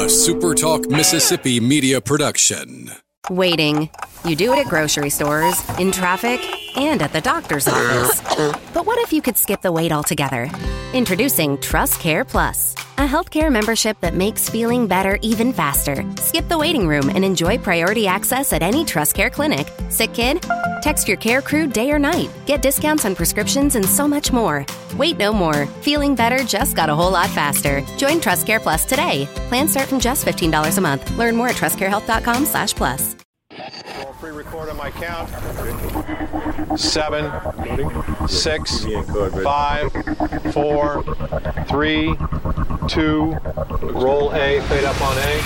SuperTalk Mississippi media production. Waiting. You do it at grocery stores, in traffic, and at the doctor's office. But what if you could skip the wait altogether? Introducing TrustCare Plus, a healthcare membership that makes feeling better even faster. Skip the waiting room and enjoy priority access at any TrustCare clinic. Sick kid? Text your care crew day or night. Get discounts on prescriptions and so much more. Wait no more. Feeling better just got a whole lot faster. Join TrustCare Plus today. Plans start from just $15 a month. Learn more at trustcarehealth.com/plus. Free record on my count. 7, 6, 5, 4, 3, 2. Roll A. Fade up on A.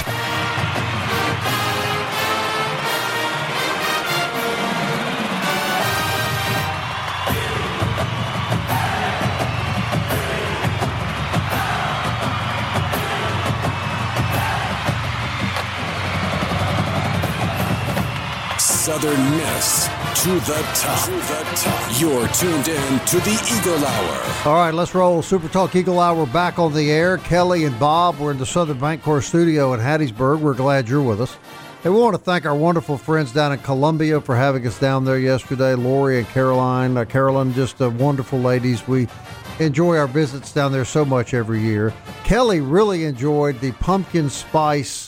Southern Miss to the top. You're tuned in to the Eagle Hour. All right, let's roll. Super Talk Eagle Hour back on the air. Kelly and Bob, we're in the Southern Bancorp studio in Hattiesburg. We're glad you're with us. And we want to thank our wonderful friends down in Columbia for having us down there yesterday. Lori and Caroline. Carolyn, just wonderful ladies. We enjoy our visits down there so much every year. Kelly really enjoyed the pumpkin spice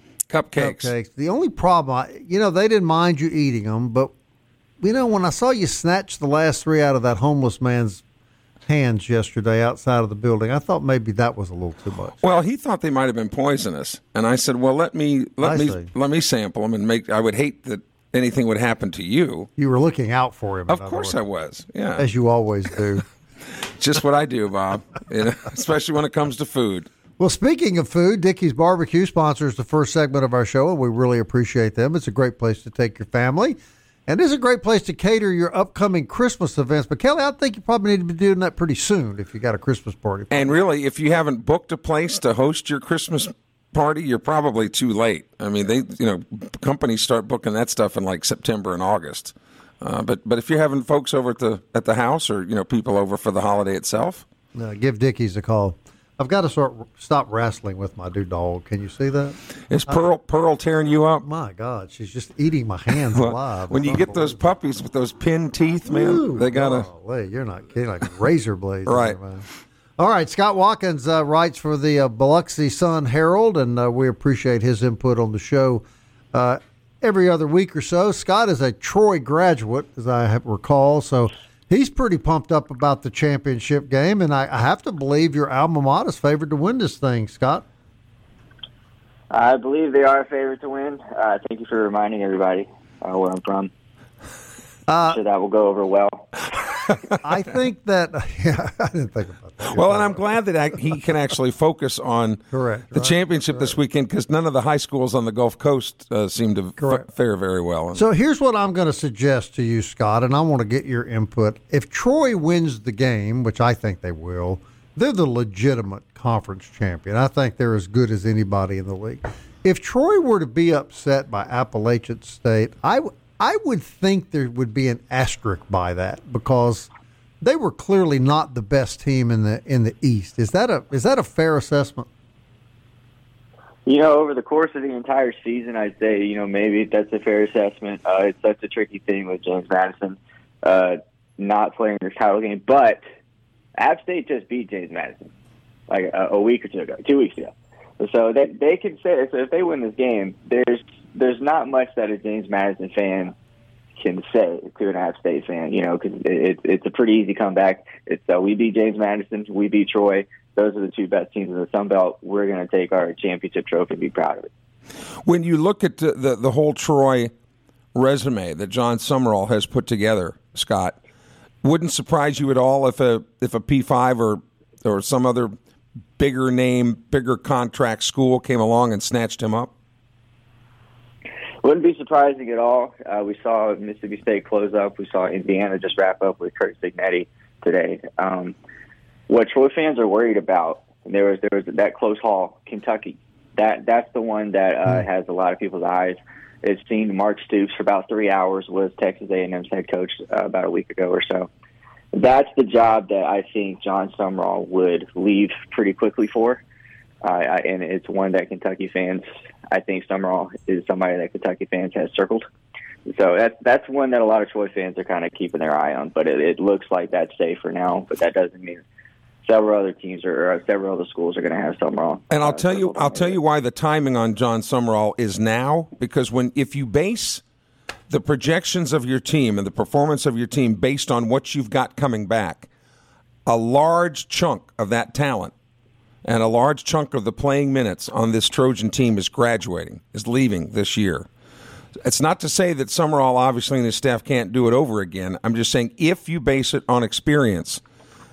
cupcakes. The only problem, they didn't mind you eating them, but, when I saw you snatch the last 3 out of that homeless man's hands yesterday outside of the building, I thought maybe that was a little too much. Well, he thought they might have been poisonous, and I said, "Well, let me sample them and make. I would hate that anything would happen to you." You were looking out for him. Of course, I was. Yeah, as you always do. Just what I do, Bob. Especially when it comes to food. Well, speaking of food, Dickey's Barbecue sponsors the first segment of our show, and we really appreciate them. It's a great place to take your family, and it's a great place to cater your upcoming Christmas events. But, Kelly, I think you probably need to be doing that pretty soon if you got a Christmas party. And really, if you haven't booked a place to host your Christmas party, you're probably too late. I mean, companies start booking that stuff in like September and August. But if you're having folks over at the house or people over for the holiday itself, give Dickey's a call. I've got to stop wrestling with my new dog. Can you see that? Is Pearl tearing you up? My God, she's just eating my hands alive. When you get those puppies with those pinned teeth, man, they gotta. You're not kidding, like razor blades, right? There, all right, Scott Watkins writes for the Biloxi Sun Herald, and we appreciate his input on the show every other week or so. Scott is a Troy graduate, as I recall, so. He's pretty pumped up about the championship game, and I have to believe your alma mater's favored to win this thing, Scott. I believe they are a favorite to win. Thank you for reminding everybody where I'm from. I'm sure that will go over well. I think that I didn't think about that. Well, and I'm glad that he can actually focus on the championship this weekend because none of the high schools on the Gulf Coast seem to fare very well. So here's what I'm going to suggest to you, Scott, and I want to get your input. If Troy wins the game, which I think they will, they're the legitimate conference champion. I think they're as good as anybody in the league. If Troy were to be upset by Appalachian State, I would think there would be an asterisk by that because they were clearly not the best team in the East. Is that a fair assessment? Over the course of the entire season, I'd say maybe that's a fair assessment. It's such a tricky thing with James Madison not playing their title game, but App State just beat James Madison like a week or 2 ago, 2 weeks ago. So they can say if they win this game, there's not much that a James Madison fan can say to an App State fan, because it's a pretty easy comeback. It's we beat James Madison, we beat Troy. Those are the two best teams in the Sun Belt. We're going to take our championship trophy and be proud of it. When you look at the whole Troy resume that John Summerall has put together, Scott, wouldn't surprise you at all if a P5 or some other bigger name, bigger contract school came along and snatched him up? Wouldn't be surprising at all. We saw Mississippi State close up. We saw Indiana just wrap up with Kurt Signetti today. What Troy fans are worried about, there was that close haul, Kentucky. That's the one that has a lot of people's eyes. It's seen Mark Stoops for about 3 hours, was Texas A&M's head coach about a week ago or so. That's the job that I think John Summerall would leave pretty quickly for. And it's one that Kentucky fans, I think Summerall is somebody that Kentucky fans has circled. So that's one that a lot of Troy fans are kind of keeping their eye on. But it looks like that's safe for now. But that doesn't mean several other teams or several other schools are going to have Summerall. And I'll tell you why the timing on John Summerall is now, because if you base the projections of your team and the performance of your team based on what you've got coming back, a large chunk of that talent and a large chunk of the playing minutes on this Trojan team is graduating, is leaving this year. It's not to say that Summerall, obviously, and his staff can't do it over again. I'm just saying if you base it on experience,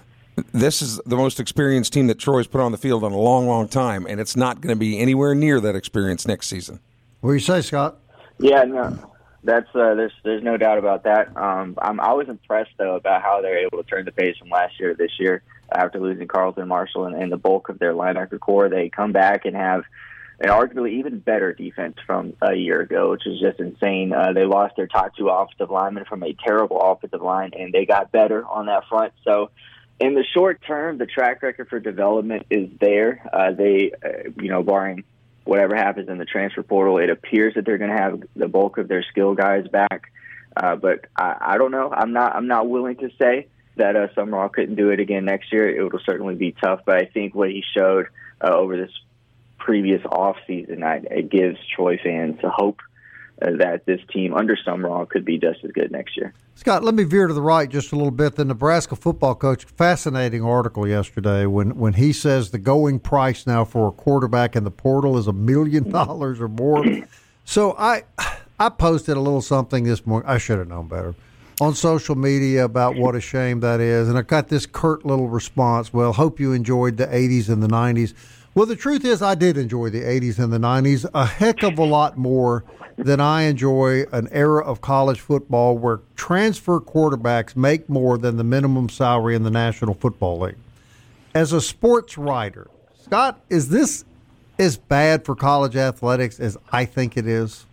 this is the most experienced team that Troy's put on the field in a long, long time, and it's not going to be anywhere near that experience next season. What do you say, Scott? Yeah, no, that's there's no doubt about that. I was impressed, though, about how they're able to turn the page from last year to this year after losing Carlton Marshall and the bulk of their linebacker core. They come back and have an arguably even better defense from a year ago, which is just insane. They lost their top two offensive linemen from a terrible offensive line, and they got better on that front. So in the short term, the track record for development is there. They, barring whatever happens in the transfer portal, it appears that they're going to have the bulk of their skill guys back. But I don't know. I'm not willing to say that Summerall couldn't do it again next year. It will certainly be tough. But I think what he showed over this previous offseason, it gives Troy fans hope that this team under Summerall could be just as good next year. Scott, let me veer to the right just a little bit. The Nebraska football coach, fascinating article yesterday when he says the going price now for a quarterback in the portal is $1 million or more. So I posted a little something this morning. I should have known better on social media about what a shame that is. And I got this curt little response. Well, hope you enjoyed the 80s and the 90s. Well, the truth is I did enjoy the 80s and the 90s a heck of a lot more than I enjoy an era of college football where transfer quarterbacks make more than the minimum salary in the National Football League. As a sports writer, Scott, is this as bad for college athletics as I think it is?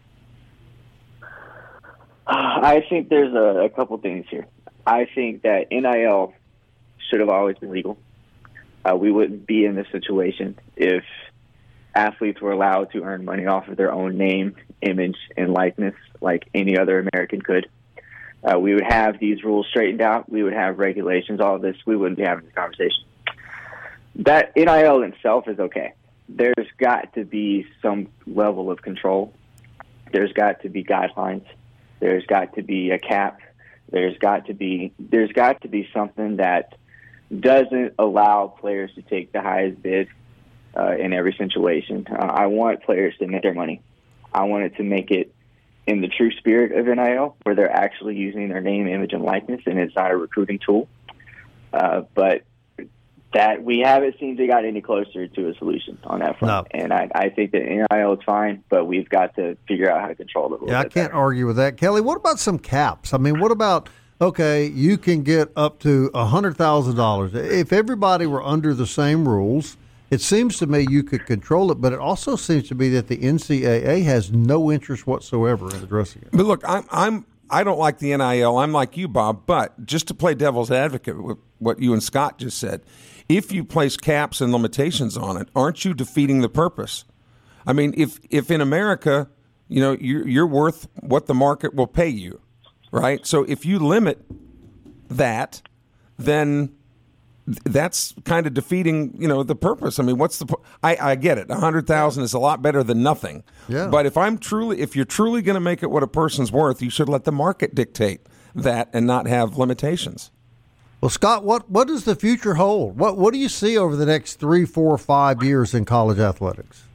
I think there's a couple things here. I think that NIL should have always been legal. We wouldn't be in this situation if athletes were allowed to earn money off of their own name, image, and likeness like any other American could. We would have these rules straightened out. We would have regulations, all of this. We wouldn't be having this conversation. That NIL itself is okay. There's got to be some level of control. There's got to be guidelines. There's got to be a cap. There's got to be something that doesn't allow players to take the highest bid in every situation. I want players to make their money. I want it to make it in the true spirit of NIL, where they're actually using their name, image, and likeness, and it's not a recruiting tool. But that we haven't seemed to got any closer to a solution on that front. No. And I think that NIL is fine, but we've got to figure out how to control it a little bit. I can't argue with that. Kelly, what about some caps? I mean, what about, okay, you can get up to $100,000. If everybody were under the same rules, it seems to me you could control it, but it also seems to be that the NCAA has no interest whatsoever in addressing it. But look, I don't like the NIL. I'm like you, Bob, but just to play devil's advocate with what you and Scott just said, if you place caps and limitations on it, aren't you defeating the purpose? I mean, if in America, you're worth what the market will pay you, right? So if you limit that, then that's kind of defeating, the purpose. I mean, what's the? I get it. 100,000 is a lot better than nothing. Yeah. But if you're truly going to make it what a person's worth, you should let the market dictate that and not have limitations. Well, Scott, what does the future hold? What do you see over the next 3, 4, 5 years in college athletics?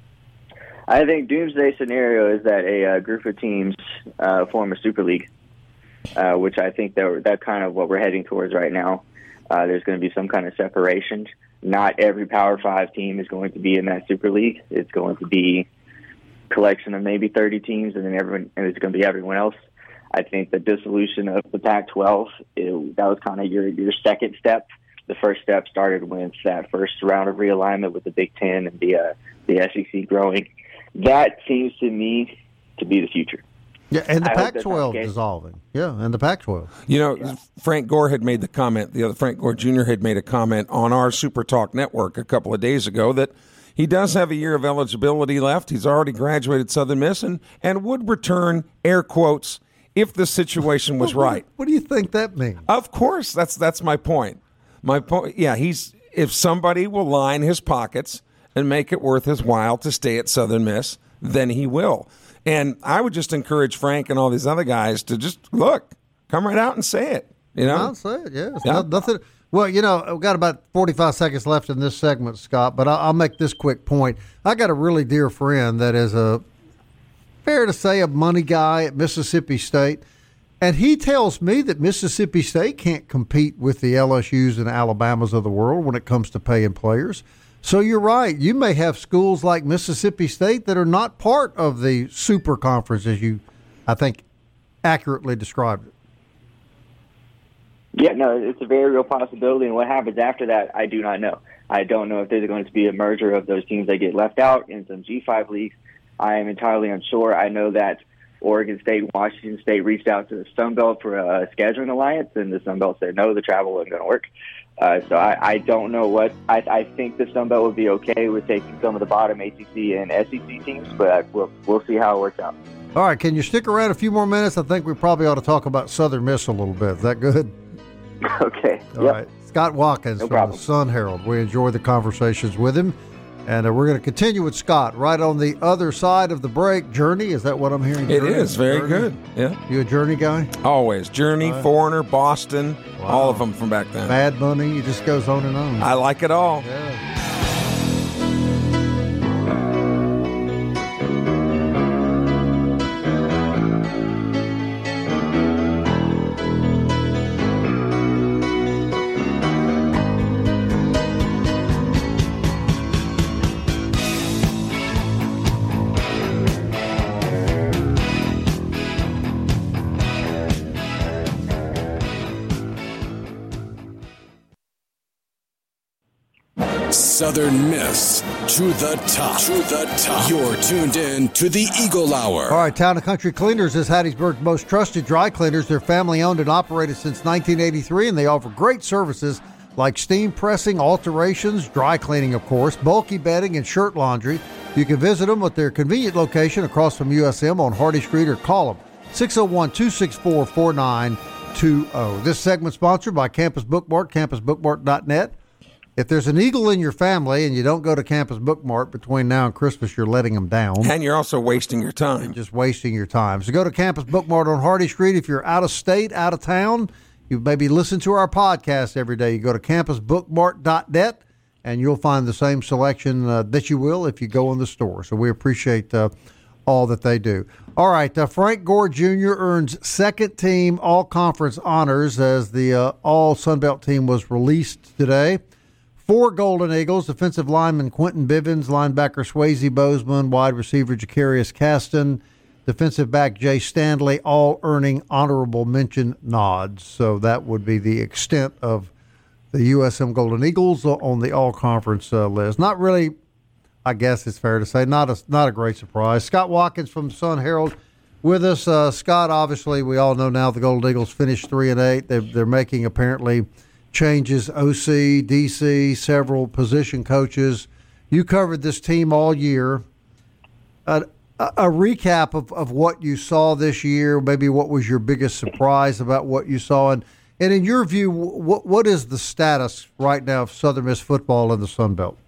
I think doomsday scenario is that a group of teams form a super league, which I think that's kind of what we're heading towards right now. There's going to be some kind of separation. Not every Power 5 team is going to be in that super league. It's going to be a collection of maybe 30 teams, and then it's going to be everyone else. I think the dissolution of the Pac-12, that was kind of your second step. The first step started with that first round of realignment with the Big Ten and the SEC growing. That seems to me to be the future. Yeah, and the Pac-12 dissolving. Yeah, and the Pac-12. Frank Gore had made the comment, Frank Gore Jr. had made a comment on our Super Talk network a couple of days ago that He does have a year of eligibility left. He's already graduated Southern Miss and would return, air quotes, if the situation was right. What do you think that means? Of course, that's my point. My point, yeah, if somebody will line his pockets and make it worth his while to stay at Southern Miss, then he will. And I would just encourage Frank and all these other guys to just come right out and say it. I'll say it, yeah. Nothing. Well, we've got about 45 seconds left in this segment, Scott, but I'll make this quick point. I got a really dear friend that is fair to say, a money guy at Mississippi State, and he tells me that Mississippi State can't compete with the LSUs and Alabamas of the world when it comes to paying players. So you're right. You may have schools like Mississippi State that are not part of the super conference, as you, I think, accurately described it. Yeah, no, it's a very real possibility, and what happens after that, I do not know. I don't know if there's going to be a merger of those teams that get left out in some G5 leagues. I am entirely unsure. I know that Oregon State and Washington State reached out to the Sun Belt for a scheduling alliance, and the Sun Belt said no, the travel wasn't going to work. So I don't know what – I think the Sun Belt would be okay with taking some of the bottom ACC and SEC teams, but we'll see how it works out. All right, can you stick around a few more minutes? I think we probably ought to talk about Southern Miss a little bit. Is that good? Okay. All right. Scott Watkins from the Sun Herald. We enjoy the conversations with him. And we're going to continue with Scott right on the other side of the break. Journey, is that what I'm hearing? It is. Very good. Yeah. You a Journey guy? Always. Journey, Foreigner, Boston, all of them from back then. Bad Bunny, it just goes on and on. I like it all. Yeah. Southern Miss to the top. To the top. You're tuned in to the Eagle Hour. All right, Town & Country Cleaners is Hattiesburg's most trusted dry cleaners. They're family-owned and operated since 1983, and they offer great services like steam pressing, alterations, dry cleaning, of course, bulky bedding, and shirt laundry. You can visit them at their convenient location across from USM on Hardy Street, or call them 601-264-4920. This segment sponsored by Campus Bookmart, campusbookmart.net. If there's an Eagle in your family and you don't go to Campus Bookmart between now and Christmas, you're letting them down. And you're also wasting your time. Just wasting your time. So go to Campus Bookmart on Hardy Street. If you're out of state, out of town, you maybe listen to our podcast every day. You go to campusbookmart.net, and you'll find the same selection that you will if you go in the store. So we appreciate all that they do. All right, Frank Gore Jr. earns second-team all-conference honors as the all-Sunbelt team was released today. 4 Golden Eagles: defensive lineman Quentin Bivens, linebacker Swayze Bozeman, wide receiver Jacarius Caston, defensive back Jay Stanley, all earning honorable mention nods. So that would be the extent of the USM Golden Eagles on the all-conference list. Not really, I guess it's fair to say, not a great surprise. Scott Watkins from the Sun Herald with us. Scott, obviously, we all know now the Golden Eagles finished 3-8. They're making apparently changes, OC, DC, several position coaches. You covered this team all year. A recap of what you saw this year, maybe what was your biggest surprise about what you saw, and in your view, what is the status right now of Southern Miss football in the Sun Belt?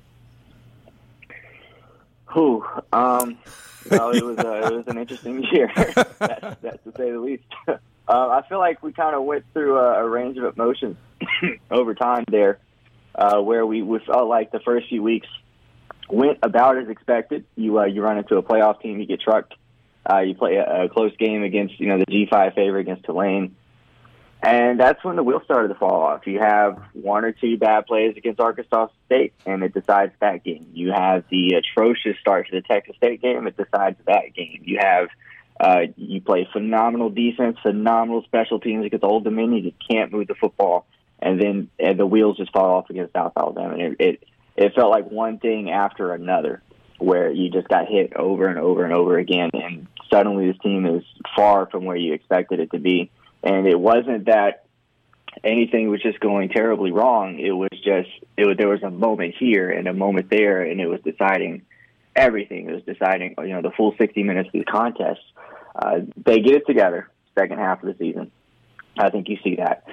Well, it was an interesting year, that's to say the least. I feel like we kind of went through a range of emotions over time there, where we felt like the first few weeks went about as expected. You run into a playoff team, you get trucked. You play a close game against the G5 favorite against Tulane, and that's when the wheels started to fall off. You have 1 or 2 bad plays against Arkansas State, and it decides that game. You have the atrocious start to the Texas State game, it decides that game. You have you play phenomenal defense, phenomenal special teams against Old Dominion. You can't move the football, and then the wheels just fall off against South Alabama. And it felt like one thing after another, where you just got hit over and over and over again, and suddenly this team is far from where you expected it to be. And it wasn't that anything was just going terribly wrong. There was a moment here and a moment there, and it was deciding everything. It was deciding, the full 60 minutes of the contest. They get it together second half of the season. I think you see that.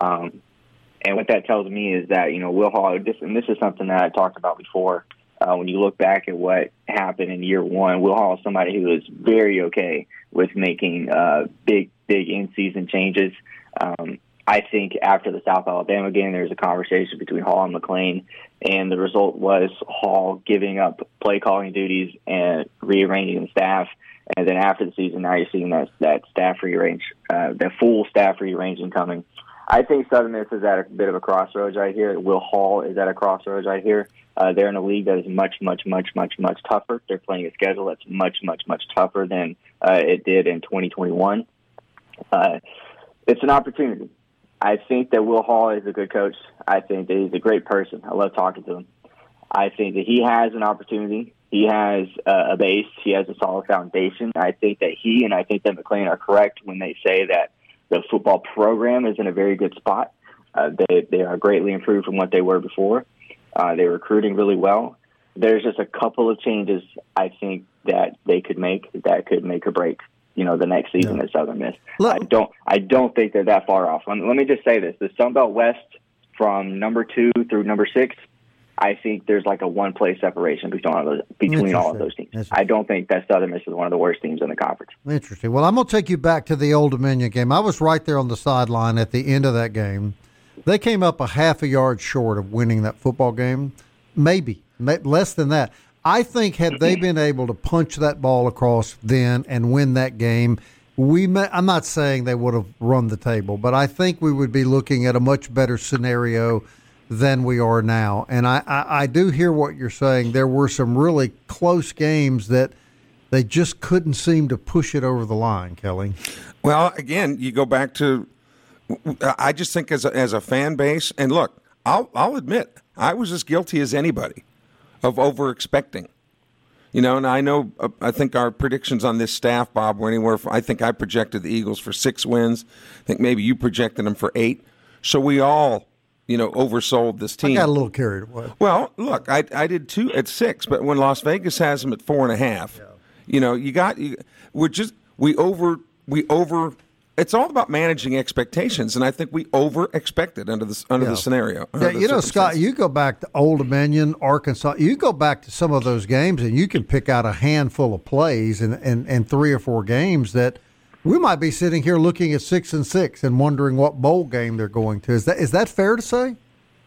And what that tells me is that, Will Hall, and this is something that I talked about before, when you look back at what happened in year one, Will Hall is somebody who is very okay with making big in-season changes. I think after the South Alabama game, there was a conversation between Hall and McClain, and the result was Hall giving up play calling duties and rearranging the staff. And then after the season, now you're seeing that staff rearrange, the full staff rearranging coming. I think Southern Miss is at a bit of a crossroads right here. Will Hall is at a crossroads right here. They're in a league that is much tougher. They're playing a schedule that's much tougher than it did in 2021. It's an opportunity. I think that Will Hall is a good coach. I think that he's a great person. I love talking to him. I think that he has an opportunity. He has a base. He has a solid foundation. I think that I think that McClain are correct when they say that the football program is in a very good spot. They are greatly improved from what they were before. They're recruiting really well. There's just a couple of changes I think that they could make that could make or break, the next season at Southern Miss. I don't think they're that far off. Let me just say this: the Sun Belt West from number 2 through number 6. I think there's like a one-play separation between all of those teams. I don't think that Southern Miss is one of the worst teams in the conference. Interesting. Well, I'm going to take you back to the Old Dominion game. I was right there on the sideline at the end of that game. They came up a half a yard short of winning that football game, maybe less than that. I think had they been able to punch that ball across then and win that game, I'm not saying they would have run the table, but I think we would be looking at a much better scenario than we are now. And I do hear what you're saying. There were some really close games that they just couldn't seem to push it over the line, Kelly. Well, again, you go back to, I just think as a fan base, and look, I'll admit, I was as guilty as anybody of over-expecting. And I think our predictions on this staff, Bob, were anywhere from, I think I projected the Eagles for 6 wins. I think maybe you projected them for 8. So we all oversold this team. I got a little carried away. Well, look, I did too at 6, but when Las Vegas has them at 4.5, we over. It's all about managing expectations, and I think we over expected under the scenario. Scott, you go back to Old Dominion, Arkansas. You go back to some of those games, and you can pick out a handful of plays and 3 or 4 games that. We might be sitting here looking at 6-6 and wondering what bowl game they're going to. Is that fair to say?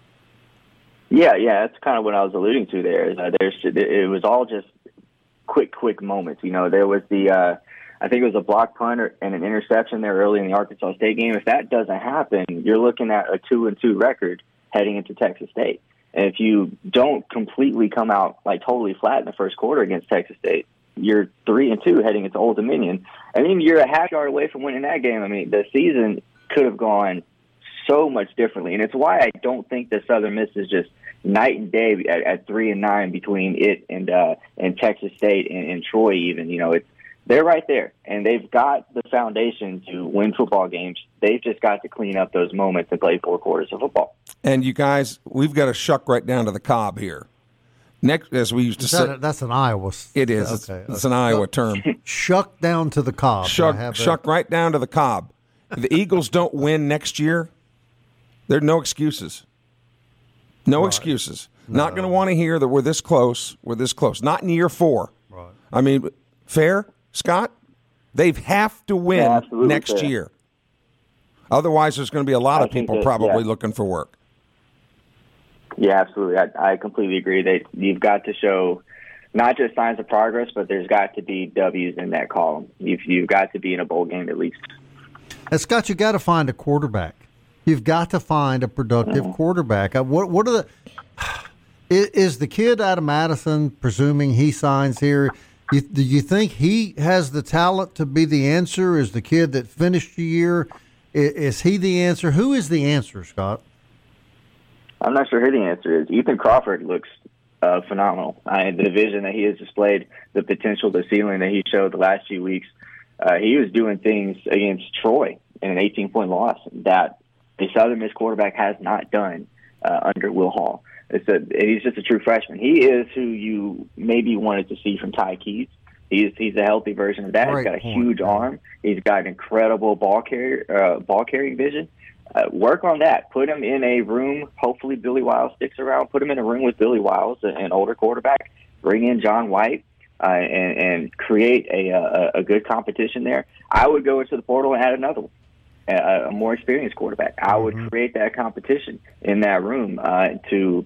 Yeah, that's kind of what I was alluding to there. It was all just quick moments. There was I think it was a block punt and an interception there early in the Arkansas State game. If that doesn't happen, you're looking at a 2-2 record heading into Texas State. And if you don't completely come out like totally flat in the first quarter against Texas State, you're 3-2 heading into Old Dominion. I mean, you're a half yard away from winning that game. I mean, the season could have gone so much differently, and it's why I don't think that Southern Miss is just night and day at 3-9 between it and Texas State and Troy. Even they're right there, and they've got the foundation to win football games. They've just got to clean up those moments and play 4 quarters of football. And you guys, we've got to shuck right down to the cob here. Next, as we used to say, that's an Iowa. It is. Okay. It's an Iowa term. Shuck down to the cob. Shuck right down to the cob. If the Eagles don't win next year, there are no excuses. No excuses. No. Not going to want to hear that we're this close. We're this close. Not in year 4. Right. I mean, fair, Scott? They have to win next year. Otherwise, there's going to be a lot of people probably looking for work. Yeah, absolutely. I completely agree. You've got to show not just signs of progress, but there's got to be W's in that column. You've got to be in a bowl game at least. And Scott, you've got to find a quarterback. You've got to find a productive quarterback. What are is the kid out of Madison, presuming he signs here, do you think he has the talent to be the answer? Is the kid that finished the year, is he the answer? Who is the answer, Scott? I'm not sure who the answer is. Ethan Crawford looks phenomenal. The vision that he has displayed, the potential, the ceiling that he showed the last few weeks, he was doing things against Troy in an 18-point loss that the Southern Miss quarterback has not done under Will Hall. He's just a true freshman. He is who you maybe wanted to see from Ty Keys. He's a healthy version of that. He's got a huge arm. He's got incredible ball carrying vision. Work on that. Put him in a room. Hopefully Billy Wiles sticks around. Put him in a room with Billy Wiles, an older quarterback. Bring in John White and create a good competition there. I would go into the portal and add another one, a more experienced quarterback. I would create that competition in that room to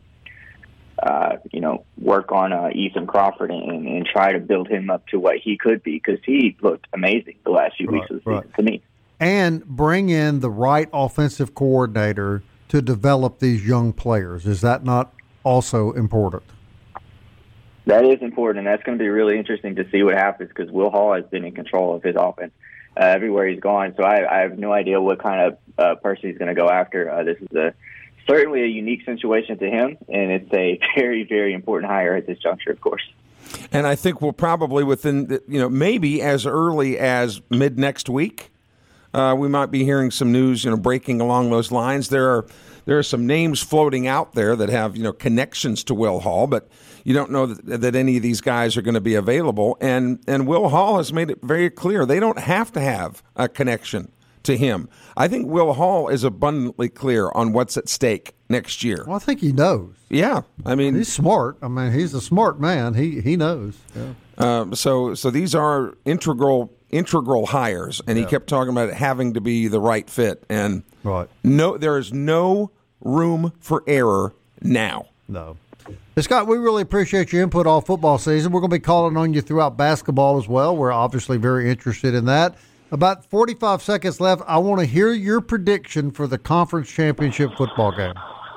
work on Ethan Crawford and try to build him up to what he could be, because he looked amazing the last few weeks of the season to me. And bring in the right offensive coordinator to develop these young players. Is that not also important? That is important, and that's going to be really interesting to see what happens, because Will Hall has been in control of his offense everywhere he's gone. So I have no idea what kind of person he's going to go after. This is certainly a unique situation to him, and it's a very, very important hire at this juncture, of course. And I think we'll probably maybe as early as mid next week, we might be hearing some news, breaking along those lines. There are some names floating out there that have, connections to Will Hall, but you don't know that any of these guys are going to be available. And Will Hall has made it very clear they don't have to have a connection to him. I think Will Hall is abundantly clear on what's at stake next year. Well, I think he knows. Yeah, I mean, he's smart. I mean, he's a smart man. He knows. Yeah. So these are integral hires, and he kept talking about it having to be the right fit. And there is no room for error now. No. Hey, Scott, we really appreciate your input all football season. We're going to be calling on you throughout basketball as well. We're obviously very interested in that. About 45 seconds left. I want to hear your prediction for the conference championship football game.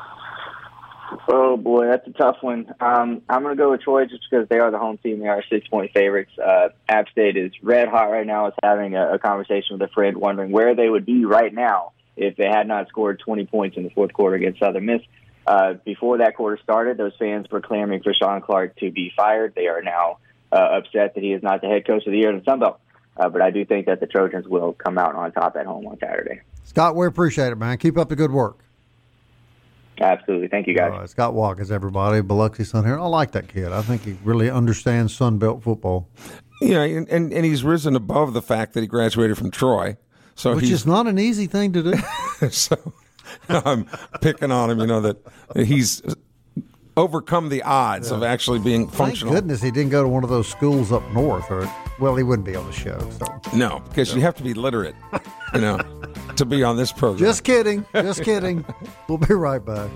Oh, boy, that's a tough one. I'm going to go with Troy just because they are the home team. They are 6-point favorites. App State is red hot right now. It's having a conversation with a friend wondering where they would be right now if they had not scored 20 points in the fourth quarter against Southern Miss. Before that quarter started, those fans were clamoring for Sean Clark to be fired. They are now upset that he is not the head coach of the year in the Sun Belt. But I do think that the Trojans will come out on top at home on Saturday. Scott, we appreciate it, man. Keep up the good work. Absolutely. Thank you, guys. Scott Watkins, everybody. Biloxi Sun Herald. I like that kid. I think he really understands Sun Belt football. Yeah, and he's risen above the fact that he graduated from Troy. Which is not an easy thing to do. So I'm picking on him, that he's overcome the odds of actually being functional. Thank goodness he didn't go to one of those schools up north, or he wouldn't be on the show. So. No, because you have to be literate, to be on this program. Just kidding. Just kidding. We'll be right back.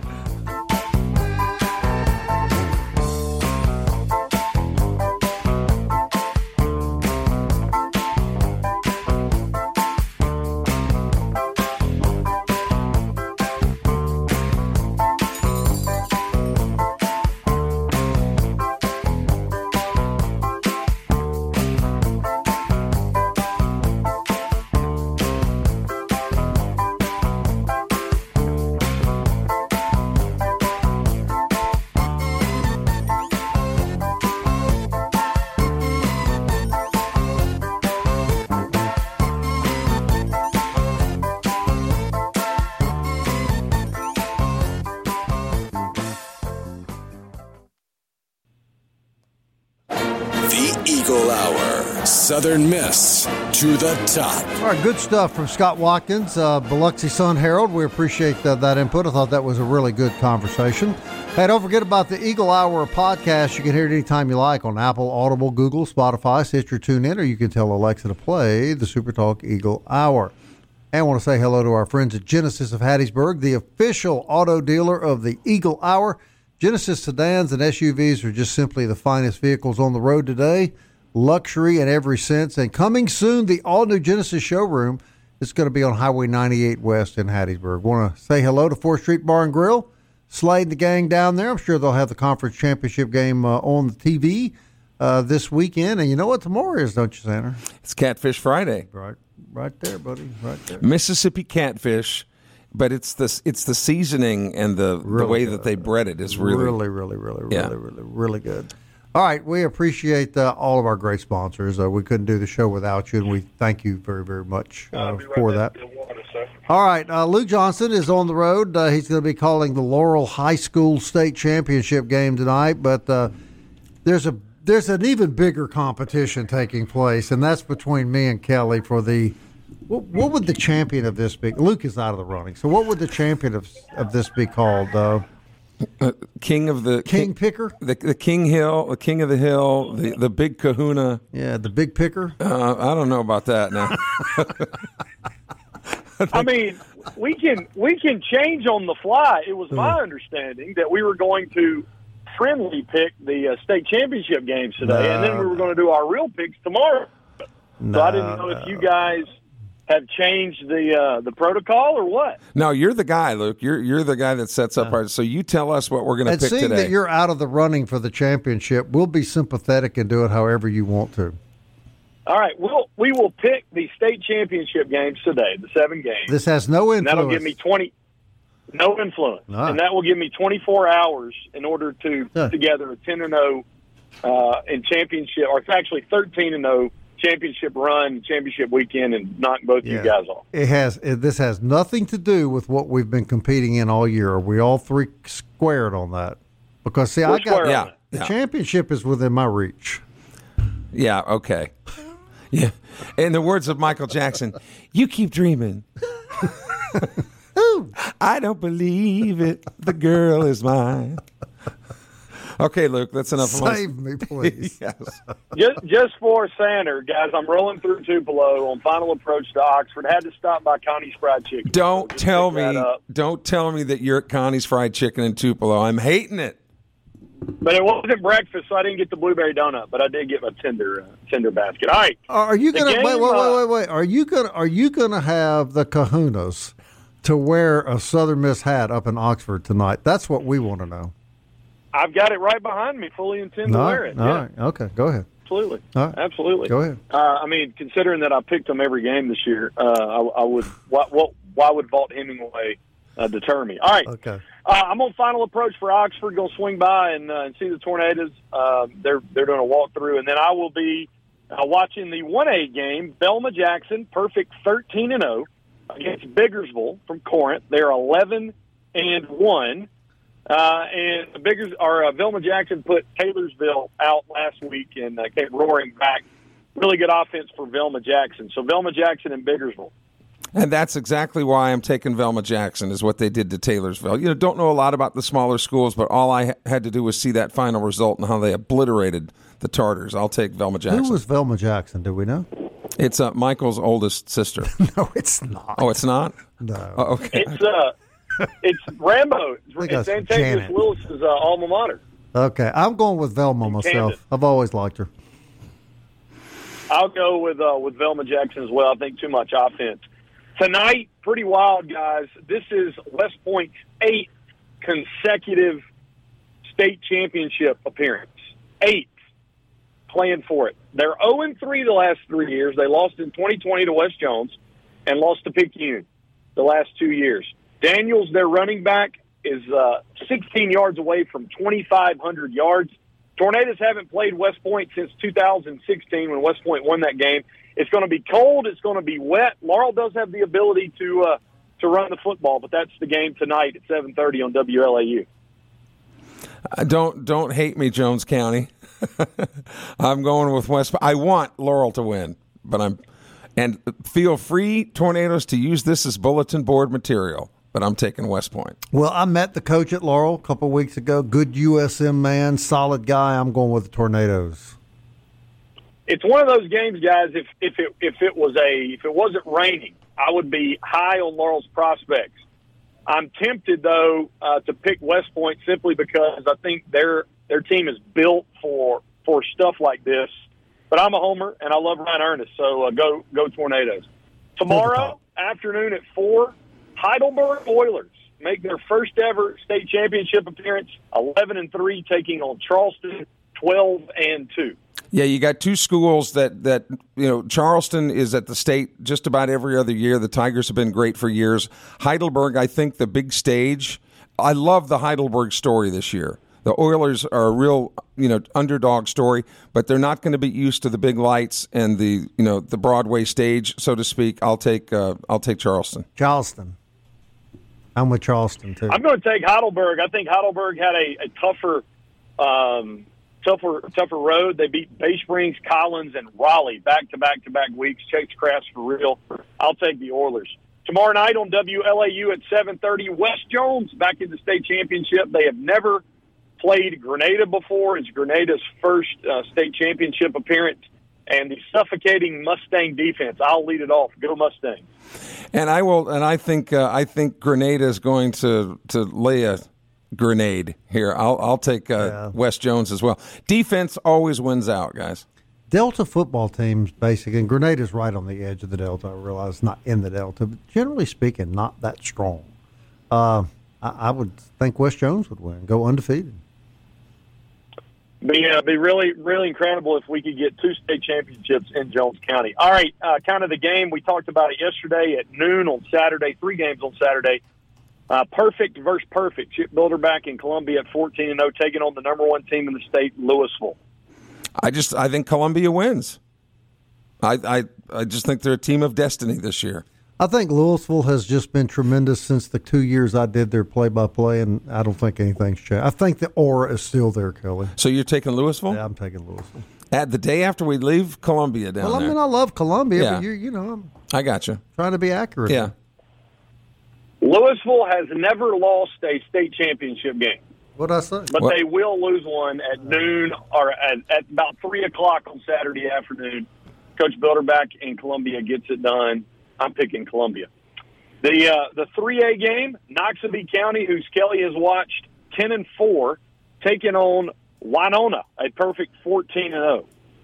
Southern Miss to the top. All right, good stuff from Scott Watkins, Biloxi Sun Herald. We appreciate that input. I thought that was a really good conversation. Hey, don't forget about the Eagle Hour podcast. You can hear it anytime you like on Apple, Audible, Google, Spotify, Stitcher, TuneIn, or you can tell Alexa to play the Super Talk Eagle Hour. And I want to say hello to our friends at Genesis of Hattiesburg, the official auto dealer of the Eagle Hour. Genesis sedans and SUVs are just simply the finest vehicles on the road today. Luxury in every sense. And coming soon, the all-new Genesis showroom is going to be on Highway 98 West in Hattiesburg. Want to say hello to 4th Street Bar and Grill. Slade and the gang down there. I'm sure they'll have the conference championship game on the TV this weekend. And you know what tomorrow is, don't you, Sandra? It's Catfish Friday. Right there, buddy. Right there. Mississippi catfish. But it's the seasoning and the way that they bread it is really good. All right, we appreciate all of our great sponsors. We couldn't do the show without you, and we thank you very, very much for that. All right, Lou Johnson is on the road. He's going to be calling the Laurel High School State Championship game tonight, but there's an even bigger competition taking place, and that's between me and Kelly for the what would the champion of this be? Luke is out of the running, so what would the champion of this be called? King Picker, the King Hill, the King of the Hill, the Big Kahuna. Yeah, the Big Picker. I don't know about that now. I mean, we can change on the fly. It was my understanding that we were going to friendly pick the state championship games today, and then we were going to do our real picks tomorrow. So I didn't know if you guys have changed the protocol or what. No, you're the guy, Luke. You're the guy that sets up our. So you tell us what we're going to pick today. And seeing that you're out of the running for the championship, we'll be sympathetic and do it however you want to. All right, we will pick the state championship games today, the 7 games. This has no influence. And that'll give me 20. No influence, right. And that will give me 24 hours in order to put together a 10-0 in championship, or it's actually 13-0 championship run, championship weekend, and knock both of you guys off. This has nothing to do with what we've been competing in all year. Are we all three squared on that? Because see, the championship is within my reach. Yeah. Okay. Yeah. In the words of Michael Jackson, you keep dreaming. I don't believe it. The girl is mine. Okay, Luke, that's enough. Save me, please. Yes. Just for Sander, guys, I'm rolling through Tupelo on final approach to Oxford. Had to stop by Connie's Fried Chicken. Don't tell me that you're at Connie's Fried Chicken in Tupelo. I'm hating it. But it wasn't breakfast, so I didn't get the blueberry donut. But I did get my tender basket. All right. Are you gonna wait? Are you gonna have the kahunas to wear a Southern Miss hat up in Oxford tonight? That's what we want to know. I've got it right behind me. Fully intend to wear it. All right. Okay. Go ahead. Absolutely. All right. Absolutely. Go ahead. I mean, considering that I picked them every game this year, I would. Why would Vaught Hemingway deter me? All right. Okay. I'm on final approach for Oxford. Going to swing by and see the Tornadoes. They're doing a walkthrough, and then I will be watching the 1A game. Velma Jackson, perfect 13-0 against Biggersville from Corinth. They're 11-1. And Velma Jackson put Taylorsville out last week and came roaring back. Really good offense for Velma Jackson. So Velma Jackson and Biggersville. And that's exactly why I'm taking Velma Jackson, is what they did to Taylorsville. Don't know a lot about the smaller schools, but all I had to do was see that final result and how they obliterated the Tartars. I'll take Velma Jackson. Who was Velma Jackson? Do we know? It's Michael's oldest sister. No, it's not. Oh, it's not? No. Oh, okay. It's Rambo. It's Antavius Willis's alma mater. Okay, I'm going with Velma myself. Kansas. I've always liked her. I'll go with Velma Jackson as well. I think too much offense. Tonight, pretty wild, guys. This is West Point's 8th consecutive state championship appearance. 8th. Playing for it. They're 0-3 the last 3 years. They lost in 2020 to West Jones and lost to Picayune the last 2 years. Daniels, their running back, is 16 yards away from 2,500 yards. Tornadoes haven't played West Point since 2016 when West Point won that game. It's going to be cold. It's going to be wet. Laurel does have the ability to run the football, but that's the game tonight at 7:30 on WLAU. Don't hate me, Jones County. I'm going with West. I want Laurel to win, and feel free, Tornadoes, to use this as bulletin board material. But I'm taking West Point. Well, I met the coach at Laurel a couple of weeks ago. Good USM man, solid guy. I'm going with the Tornadoes. It's one of those games, guys. If it wasn't raining, I would be high on Laurel's prospects. I'm tempted though to pick West Point simply because I think their team is built for stuff like this. But I'm a homer and I love Ryan Ernest, so go Tornadoes. Tomorrow afternoon at 4. Heidelberg Oilers make their first ever state championship appearance, 11-3, taking on Charleston, 12-2. Yeah, you got two schools that Charleston is at the state just about every other year. The Tigers have been great for years. Heidelberg, I think the big stage. I love the Heidelberg story this year. The Oilers are a real, underdog story, but they're not going to be used to the big lights and the Broadway stage, so to speak. I'll take Charleston. Charleston. I'm with Charleston too. I'm going to take Heidelberg. I think Heidelberg had a tougher road. They beat Bay Springs, Collins, and Raleigh back-to-back weeks. Chase Crafts for real. I'll take the Oilers. Tomorrow night on WLAU at 7:30, West Jones back in the state championship. They have never played Grenada before. It's Grenada's first state championship appearance, and the suffocating Mustang defense. I'll lead it off. Go Mustangs! And I will. And I think Grenada is going to lay a grenade here. I'll take West Jones as well. Defense always wins out, guys. Delta football teams, basically, and Grenada's right on the edge of the Delta. I realize not in the Delta, but generally speaking, not that strong. I would think West Jones would win, go undefeated. Be really, really incredible if we could get 2 state championships in Jones County. All right, kind of the game. We talked about it yesterday at noon on Saturday, 3 games on Saturday. Perfect versus perfect. Chip Builder back in Columbia at 14-0, taking on the number 1 team in the state, Louisville. I think Columbia wins. I just think they're a team of destiny this year. I think Louisville has just been tremendous since the 2 years I did their play-by-play, and I don't think anything's changed. I think the aura is still there, Kelly. So you're taking Louisville? Yeah, I'm taking Louisville. At the day after we leave Columbia down there. Well, I mean, I love Columbia, Yeah. but I'm I got you. trying to be accurate. Yeah. Louisville has never lost a state championship game. What'd I say? But they will lose one at noon or at about 3 o'clock on Saturday afternoon. Coach Bilderback in Columbia gets it done. I'm picking Columbia. The 3A game, Noxubee County, whose Kelly has watched 10-4, taking on Winona, a perfect 14-0.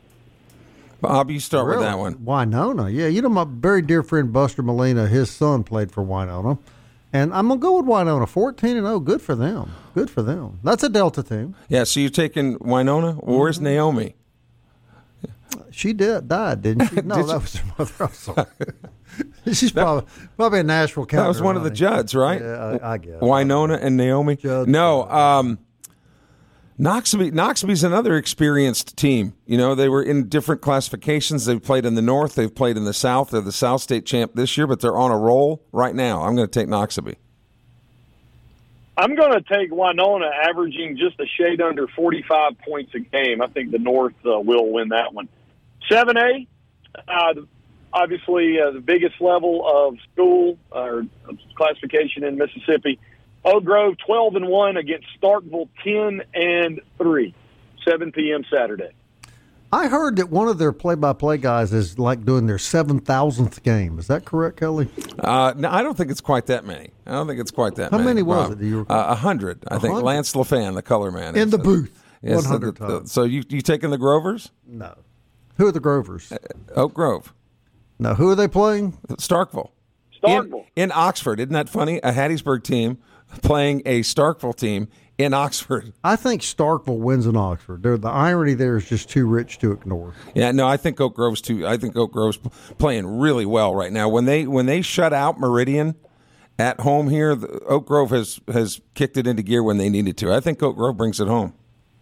Bob, you start with that one. Winona, yeah. My very dear friend Buster Molina, his son played for Winona. And I'm going to go with Winona, 14-0. Good for them. Good for them. That's a Delta team. Yeah, so you're taking Winona? Where's Naomi? She died, didn't she? No, that was her mother. I'm sorry. She's probably a Nashville County. That was one of the Judds, right? Yeah, I guess. Winona and Naomi? Judds. No, Noxubee's another experienced team. They were in different classifications. They've played in the North. They've played in the South. They're the South State champ this year, but they're on a roll right now. I'm going to take Noxubee. I'm going to take Winona, averaging just a shade under 45 points a game. I think the North will win that one. 7A, obviously the biggest level of school or classification in Mississippi. Oak Grove 12-1 against Starkville 10-3. 7 p.m. Saturday. I heard that one of their play-by-play guys is like doing their 7,000th game. Is that correct, Kelly? No, I don't think it's quite that many. How many was it? Do you recall? 100. I think Lance LaFan, the color man, in the booth. Yes, 100 times. So you taking the Grovers? No. Who are the Grovers? Oak Grove. No. Who are they playing? Starkville. In Oxford. Isn't that funny? A Hattiesburg team playing a Starkville team in Oxford. I think Starkville wins in Oxford. The irony there is just too rich to ignore. Yeah, no, I think Oak Grove's playing really well right now. When they shut out Meridian at home here, Oak Grove has kicked it into gear when they needed to. I think Oak Grove brings it home.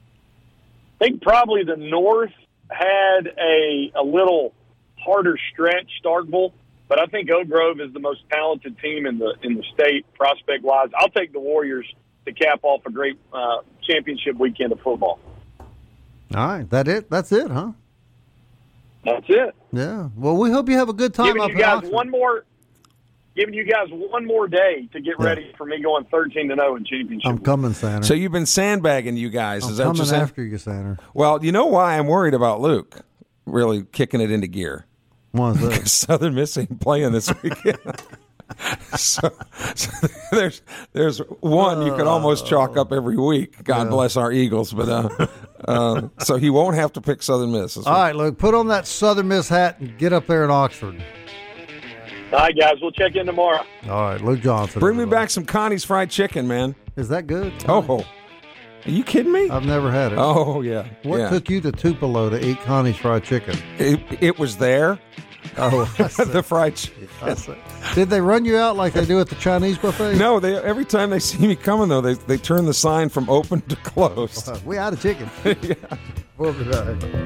I think probably the North had a little harder stretch, Starkville, but I think Oak Grove is the most talented team in the state prospect wise. I'll take the Warriors to cap off a great championship weekend of football. All right, that's it, huh? That's it. Yeah. Well, we hope you have a good time. Giving you guys one more day to get ready for me going 13-0 in championship. I'm coming, Santa. So you've been sandbagging you guys. Is that what you're saying? After you, Santa. Well, you know why I'm worried about Luke really kicking it into gear. Why is that? Southern Miss ain't playing this weekend. so there's one you could almost chalk up every week. God bless our Eagles, but so he won't have to pick Southern Miss. All right, Luke, put on that Southern Miss hat and get up there in Oxford. All right, guys, we'll check in tomorrow. All right, Luke Johnson. Bring me back some Connie's fried chicken, man. Is that good? Oh, are you kidding me? I've never had it. Oh, yeah. What took you to Tupelo to eat Connie's fried chicken? It was there. Oh, the fried chicken. Did they run you out like they do at the Chinese buffet? No, every time they see me coming, though, they turn the sign from open to closed. We out of chicken. Yeah. We'll be back.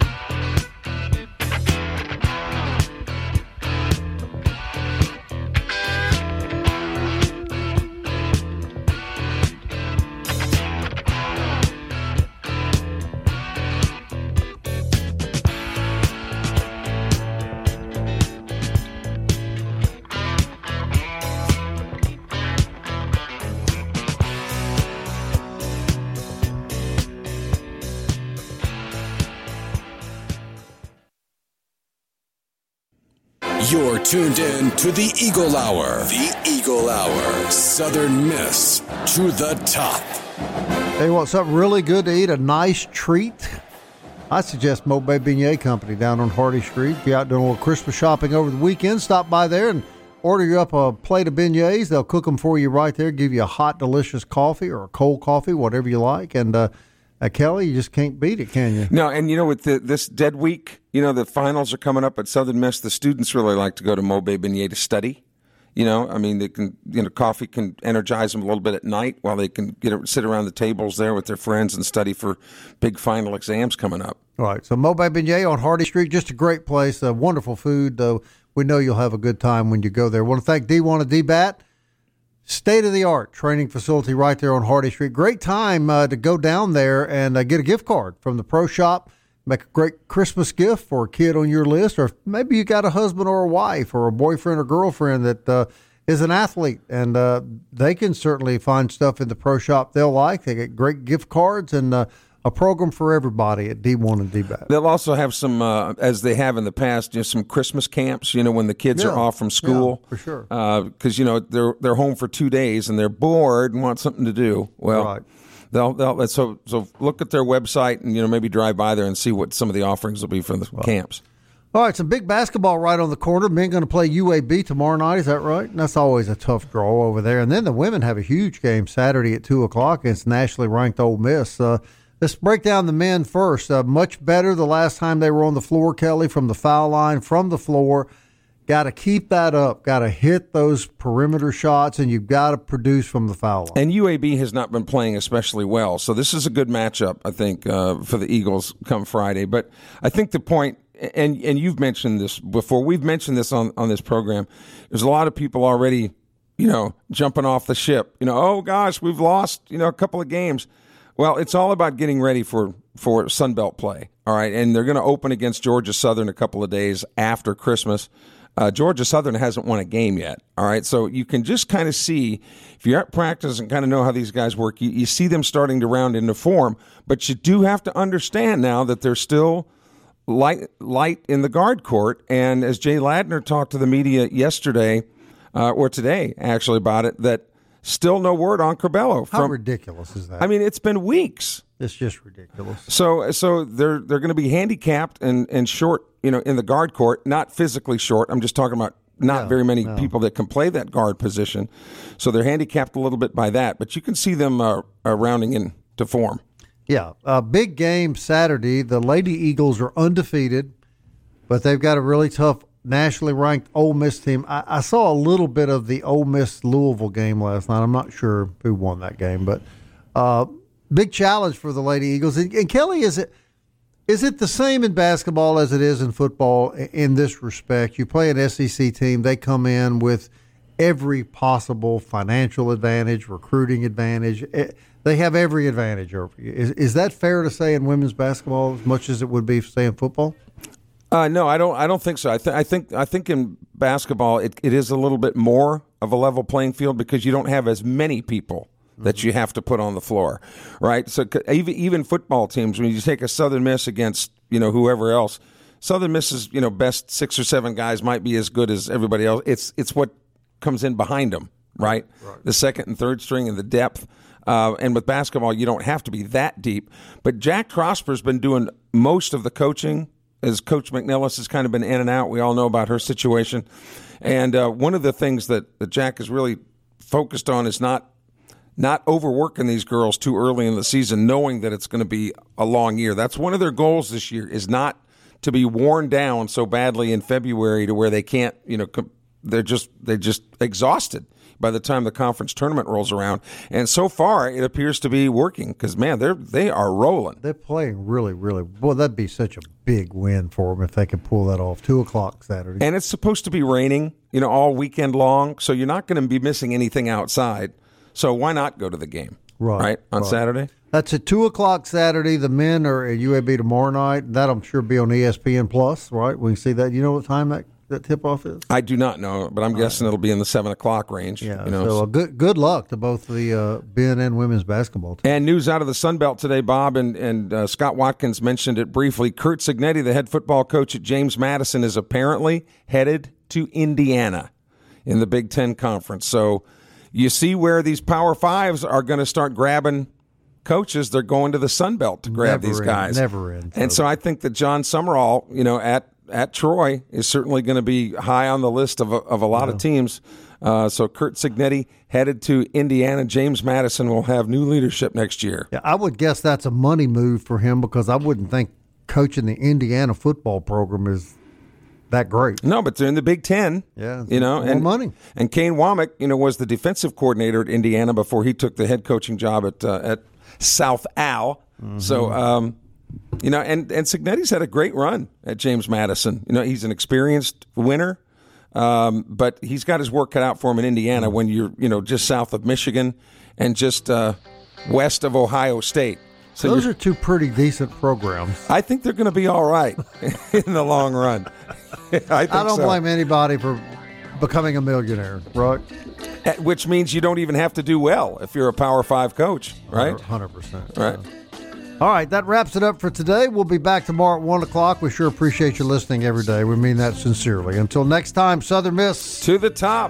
You're tuned in to the Eagle Hour. The Eagle Hour. Southern Miss to the top. Hey, want something really good to eat? A nice treat? I suggest Mo Bay Beignet Company down on Hardy Street. If you're out doing a little Christmas shopping over the weekend, stop by there and order you up a plate of beignets. They'll cook them for you right there, give you a hot, delicious coffee or a cold coffee, whatever you like. And Kelly, you just can't beat it, can you? No, and with this dead week, the finals are coming up at Southern Miss. The students really like to go to Mo Bay Beignet to study. They can, coffee can energize them a little bit at night while they can sit around the tables there with their friends and study for big final exams coming up. All right. So Mo Bay Beignet on Hardy Street, just a great place. Wonderful food. We know you'll have a good time when you go there. I want to thank D1 and D-Bat. State-of-the-art training facility right there on Hardy Street. Great time to go down there and get a gift card from the Pro Shop. Make a great Christmas gift for a kid on your list, or maybe you got a husband or a wife or a boyfriend or girlfriend that is an athlete, and they can certainly find stuff in the Pro Shop they'll like. They get great gift cards and a program for everybody at D1 and D-Bat. They'll also have some, as they have in the past, some Christmas camps, when the kids are off from school. Yeah, for sure. Because, they're home for 2 days and they're bored and want something to do. Well, right. So look at their website and, maybe drive by there and see what some of the offerings will be for the camps. All right, some big basketball right on the corner. Men going to play UAB tomorrow night, is that right? And that's always a tough draw over there. And then the women have a huge game Saturday at 2 o'clock against nationally ranked Ole Miss. Let's break down the men first. Much better the last time they were on the floor, Kelly, from the foul line, from the floor. Got to keep that up. Got to hit those perimeter shots, and you've got to produce from the foul line. And UAB has not been playing especially well, so this is a good matchup, I think, for the Eagles come Friday. But I think the point, and you've mentioned this before, we've mentioned this on this program, there's a lot of people already, jumping off the ship. Oh, gosh, we've lost, a couple of games. Well, it's all about getting ready for Sunbelt play, all right? And they're going to open against Georgia Southern a couple of days after Christmas. Georgia Southern hasn't won a game yet, all right? So you can just kind of see, if you're at practice and kind of know how these guys work, you see them starting to round into form. But you do have to understand now that they're still light in the guard court. And as Jay Ladner talked to the media yesterday, or today actually, about it, that still no word on Curbelo. How ridiculous is that? I mean, it's been weeks. It's just ridiculous. So they're going to be handicapped and short, in the guard court. Not physically short. I'm just talking about not very many people that can play that guard position. So they're handicapped a little bit by that. But you can see them rounding into form. Yeah, a big game Saturday. The Lady Eagles are undefeated, but they've got a really tough nationally ranked Ole Miss team. I saw a little bit of the Ole Miss Louisville game last night. I'm not sure who won that game, but big challenge for the Lady Eagles. And Kelly, is it the same in basketball as it is in football in this respect? You play an SEC team, they come in with every possible financial advantage, recruiting advantage. They have every advantage over you. Is that fair to say in women's basketball as much as it would be, say, in football? No, I don't think so. I think in basketball it is a little bit more of a level playing field because you don't have as many people that you have to put on the floor, right? So even football teams, when you take a Southern Miss against whoever else, Southern Miss's best 6 or 7 guys might be as good as everybody else. It's what comes in behind them, right? The second and third string and the depth. And with basketball, you don't have to be that deep. But Jack Trosper's been doing most of the coaching, as Coach McNellis has kind of been in and out. We all know about her situation. And one of the things that Jack is really focused on is not overworking these girls too early in the season, knowing that it's going to be a long year. That's one of their goals this year, is not to be worn down so badly in February to where they can't, they're just exhausted by the time the conference tournament rolls around. And so far, it appears to be working because, man, they are rolling. They're playing really, really well. That'd be such a big win for them if they could pull that off. 2:00 Saturday. And it's supposed to be raining, all weekend long, so you're not going to be missing anything outside. So why not go to the game, right on Saturday? That's at 2:00 Saturday. The men are at UAB tomorrow night. That I'm sure be on ESPN Plus, right? We can see that. You know what time that tip-off is? I do not know, but I'm guessing it'll be in the 7 o'clock range. Yeah, so good luck to both the men and women's basketball team. And news out of the Sun Belt today, Bob, and Scott Watkins mentioned it briefly. Curt Cignetti, the head football coach at James Madison, is apparently headed to Indiana in the Big Ten Conference. So you see where these Power Fives are going to start grabbing coaches. They're going to the Sun Belt to grab these guys. Never end. And so I think that John Summerall, at Troy is certainly going to be high on the list of a lot of teams. So Curt Cignetti headed to Indiana. James Madison will have new leadership next year. Yeah, I would guess that's a money move for him because I wouldn't think coaching the Indiana football program is that great. No, but they're in the Big Ten. Yeah, more money. And Kane Womack, was the defensive coordinator at Indiana before he took the head coaching job at South Al. Mm-hmm. So, and Cignetti's had a great run at James Madison. He's an experienced winner, but he's got his work cut out for him in Indiana when you're, just south of Michigan and just west of Ohio State. So those are two pretty decent programs. I think they're going to be all right in the long run. I don't blame anybody for becoming a millionaire, right? Which means you don't even have to do well if you're a Power 5 coach, right? 100%. Right. All right, that wraps it up for today. We'll be back tomorrow at 1 o'clock. We sure appreciate you listening every day. We mean that sincerely. Until next time, Southern Miss. To the top.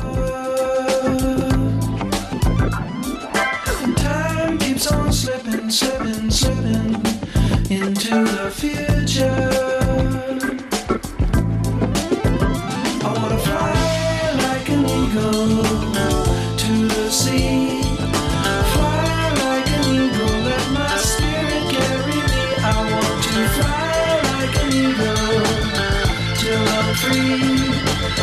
Time keeps on slipping, slipping, slipping into the future. I want to fly like an eagle to the sea. Fly like an eagle, let my spirit carry me. I want to fly like an eagle till I'm free.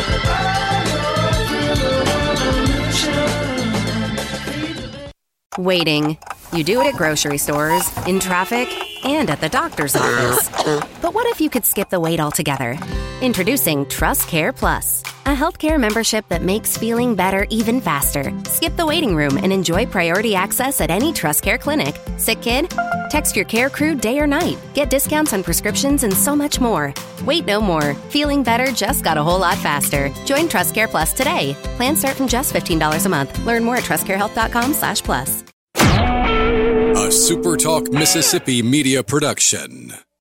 Waiting. You do it at grocery stores, in traffic, and at the doctor's office. But what if you could skip the wait altogether? Introducing Trust Care Plus, a healthcare membership that makes feeling better even faster. Skip the waiting room and enjoy priority access at any Trust Care clinic. Sick kid? Text your care crew day or night. Get discounts on prescriptions and so much more. Wait no more. Feeling better just got a whole lot faster. Join Trust Care Plus today. Plans start from just $15 a month. Learn more at trustcarehealth.com/plus. A SuperTalk Mississippi media production.